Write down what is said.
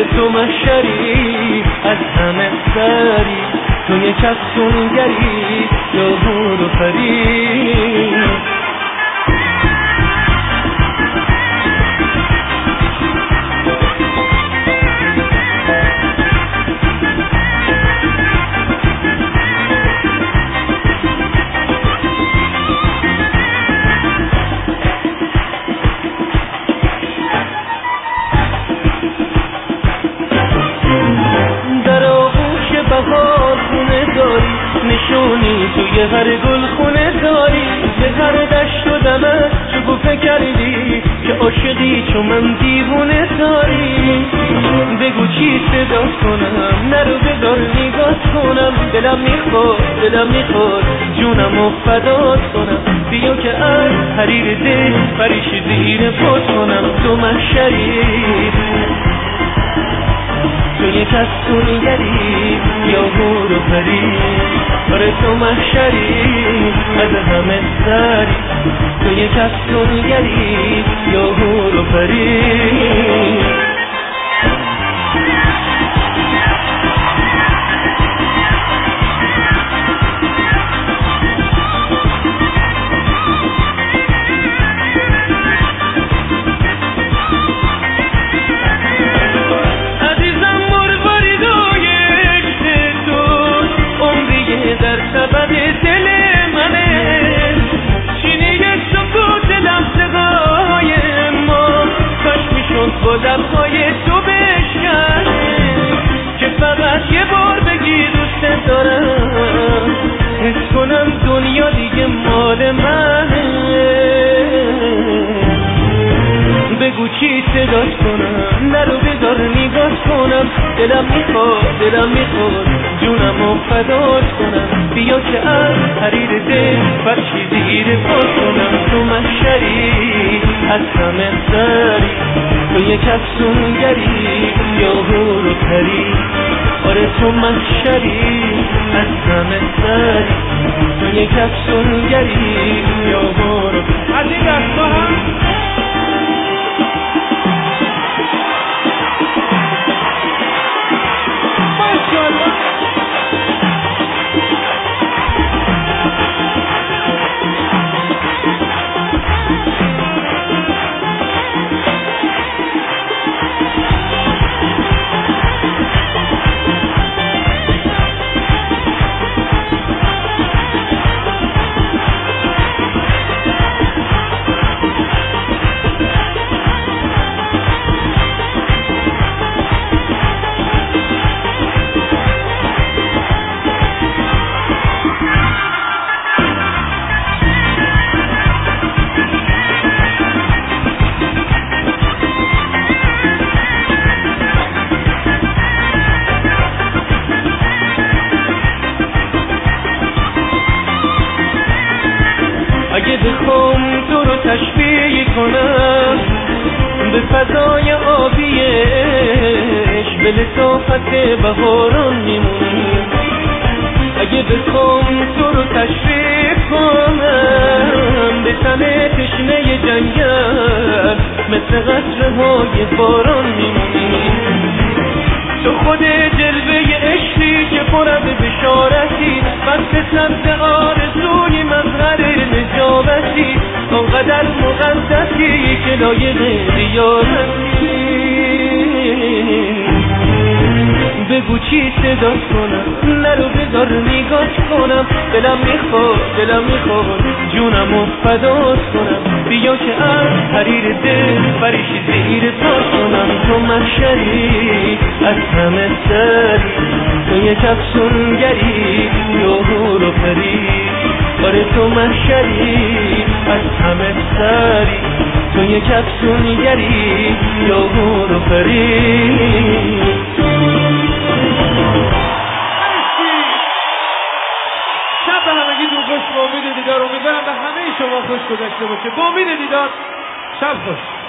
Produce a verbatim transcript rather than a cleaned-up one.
تو محشری از همه سری، تو یک افسونگری یا هور و پری. بهار خونه داری، نشونی توی هر گل خونه داری، به هر دشت و دمت شکوفه کردی که عاشقی چون من دیوونه داری. بگو چی صدا کنم، نرو بذار نگاه کنم، دلم میخواد دلم میخواد جونم و فدات کنم، بیا که از حریر دل پریش زیر پات کنم. تو محشری تو یک افسونگری یا هور و پری، آره تو محشری از همه سری، تو یک افسونگری یا هور و پری. در سبب دل منه چینی سکوت لحظه‌های ما، کاش میشد با لب‌های تو بشکنه که فقط یه بار بگی دوست دارم، حس کنم دنیا دیگه مال منه. بگو چی صداش کنم، نرو بذار نگاه کنم، دلم میخواد دلم میخواد جونم و فدات کنم، بیا که از حریر دل فرشی زیر پات کنم. تو محشری از همه سری، تو یک افسونگری یا هور و پری، آره تو محشری از همه سری، تو یک افسونگری یا هور و پری. از این دستا هم اگه بخوام تو رو تشبیه کنم به فضای آبیش، به لطافت بهاران میمونی. اگه بخوام تو رو تشبیه کنم به تن تشنه جنگل، مثل قطره‌های باران میمونی. تو خود جلوه عشقی که پر از بشارتی، بس سبز آرزوی مظهر نجابتی، آنقدر مقدسی که لایق زیارتی. بگو چی صدا کنم، نرو بذار نگاه کنم، دلم میخواد دلم میخواد جونم و فدات کنم، بیا که از حریر دل فریش زیر پات کنم. تو محشری از همه سری، تو یک افسونگری یا هور و پری، آره تو محشری از همه سری، تو یک افسونگری یا هور و پری. شب به همگیتون خوش، با امید دیدار. امیدوارم به همه شما خوش گذشته باشه. با امید دیدار، شب خوش.